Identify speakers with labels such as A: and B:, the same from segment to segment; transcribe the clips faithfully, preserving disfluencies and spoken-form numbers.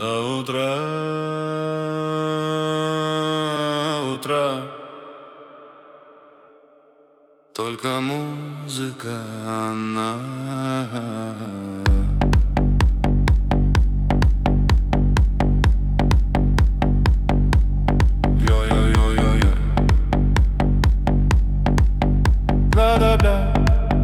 A: До утра, утра. Только музыка она. Йо-йо-йо-йо-йо. Бла-бла-бла.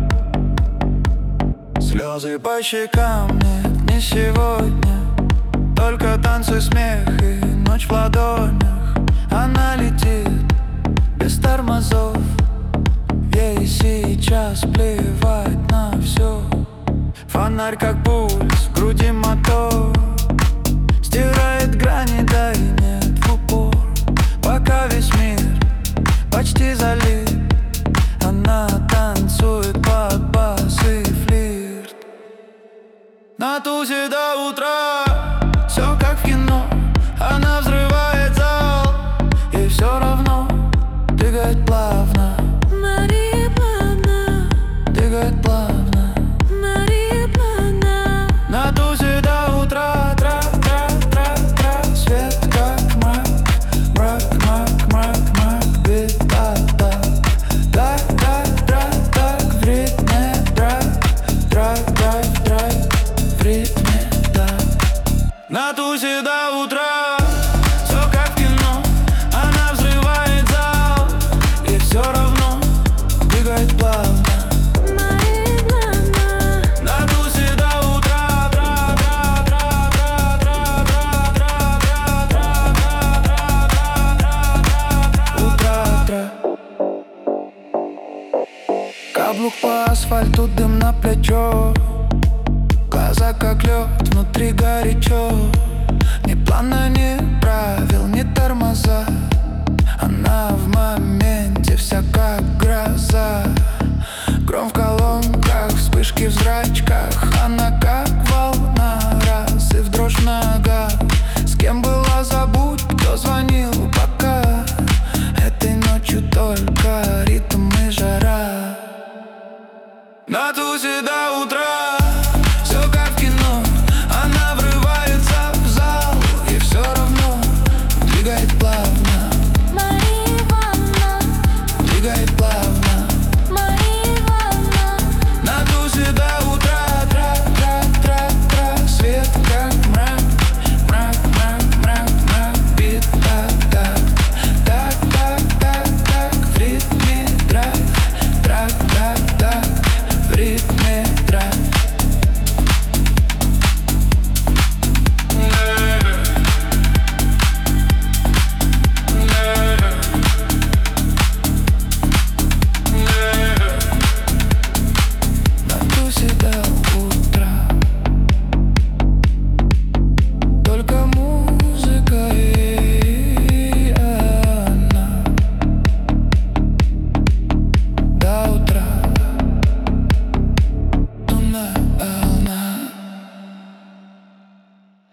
B: Слезы по щекам, нет, не сегодня. Только танцы, смех и ночь в ладонях. Она летит без тормозов. Ей сейчас плевать на все. Фонарь как пульс, в груди мотор. Стирает грани, да и нет в упор. Пока весь мир почти залит, она танцует под бас и флирт. На тузе до утра, все как в кино. Она взрывает зал, ей все равно. Двигает плавно,
C: Мария плавно,
B: двигает плавно.
C: Мария плавно.
B: На тузе до утра, тра, тра, тра, тра. Свет как мрак, мрак, мрак, мрак, мрак. Бит, да, да. Так, так, так, так. В ритме драйв, драйв, драйв, драйв. В ритме, да. На тузе до утра, все как в кино. Она взрывает зал, и все равно двигает плавно.
C: Мария плавно.
B: На тузе до утра, тра, тра, тра, тра, тра, тра, тра, тра, тра, утра, тра. Каблук по асфальту, дым на плечо. Глаза как лед, внутри горячо. Ни плана, ни правил, ни тормоза. Она в моменте вся как гроза. Гром в колонках, вспышки в зрачках. Она как волна, раз и в дрожь в ногах. С кем была, забудь, кто звонил пока. Этой ночью только ритм и жара. На тузе до утра.